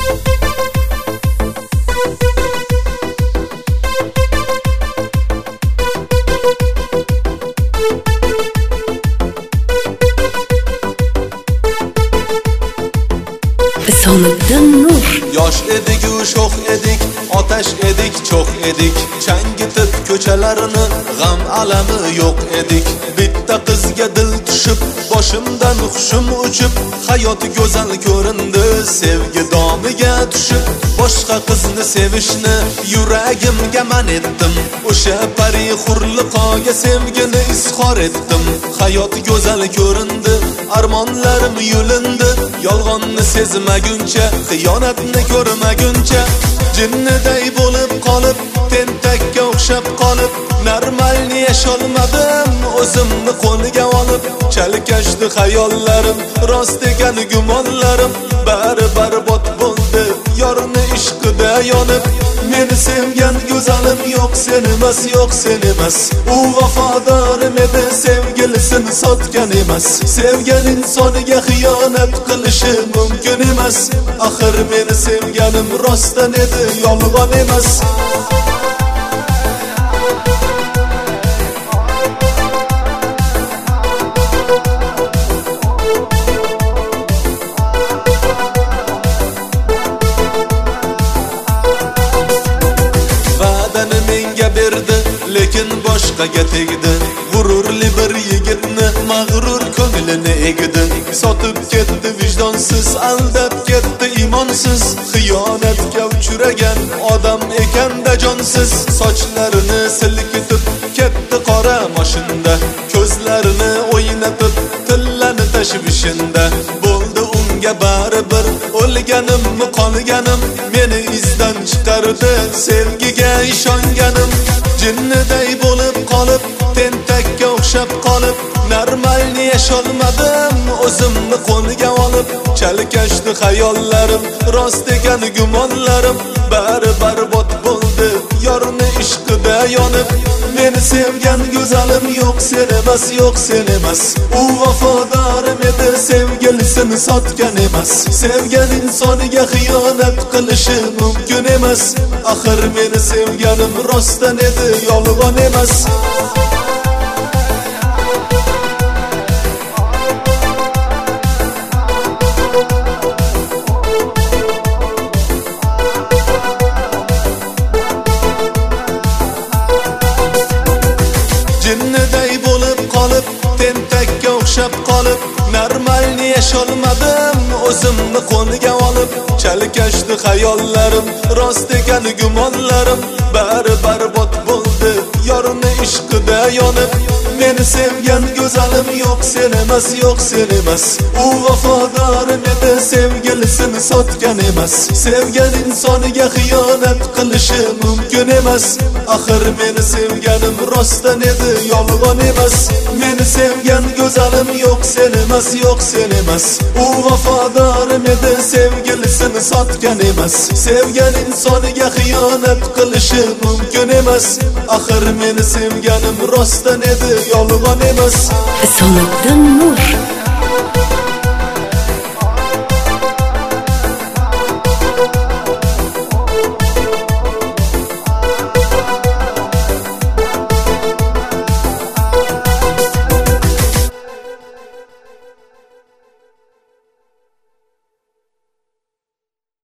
So'nidan nur. Yosh edik, sho'x edik, otash edik, cho'q edik. Changitib ko'chalarini g'am alami yo'q edik. Bitta qizga dil tushib, boshimdan hushim uchib, hayot go'zal ko'rindi, sevgi domiga tushib, boshqa qizni sevishni yuragimga man etdim. O'sha pari hurliqoga sevgini izhor etdim. Hayot go'zal ko'rindi, armonlarim yulindi. Yolg'onni sezmaguncha, xiyonatni ko'rmaguncha, jinniday bo'lib qolib, tentakka o'xshab qolib, normalni yasholmadim, o'zimni qo'liga olib. Chalkashdi xayollarim, rost ekan gumonlarim, bari barbod bo'ldi, yorni ishqida yonib. Meni sevgan go'zalim yo'q, sen emas, yo'q sen emas. U vafodorim edi, sevgilisini sotgan emas. Sevgan insoniga xiyonat qilishi mumkin emas. Axir meni sevganim rostdan edi, yolg'on emas. Berdi, lekin boshqaga tegdi. G'ururli bir yigitni mag'rur ko'nglini egdi. Sotib ketdi vijdonsiz, aldab ketdi imonsiz. Xiyonatga uchragan odam ekanda jonsiz. Sochlarini silkitib ketdi qora moshinda, ko'zlarini o'ynatib tillani tashvishinda. Bo'ldi unga baribir, o'lganimmi qolganim, meni izdan chiqardi, sevgiga ishonganim. Jinniday bo'lib qolib, tentakka o'xshab qolib, normalni yasholmadim, o'zimni qo'liga olib. Chalkashdi xayollarim, rost ekan gumonlarim, bari barbod bo'ldi, yorni ishqida yonib. Meni sevgan go'zalim yo'q, sen emas, yo'q sen emas. U vafodorim edi, sevgilisini sotgan emas. Sevgan insoniga xiyonat qilishi mumkin emas. Axir meni sevganim rostdan edi, yolg'on emas. Jinniday bo'lib qolib, tentakka o'xshab qolib, normalni yasholmadim, o'zimni qo'liga olib. Chalkashdi xayollarim, rost ekan gumonlarim, bari barbod bo'ldi, yorni ishqida yonib. Meni sevgan go'zalim yo'q, sen emas, yo'q sen emas. U vafodorim edi, sevgilisini sotgan emas. Sevgan insoniga xiyonat qilishi mumkin emas. Axir meni sevganim rostdan edi, yolg'on emas. Meni sevgan go'zalim yo'q, sen emas, yo'q sen emas. U vafodorim edi, sevgilisini sotgan emas. Sevgan insoniga xiyonat qilishi mumkin emas. Axir meni sevganim rostdan edi, yolg'on emas. So'nidan nur.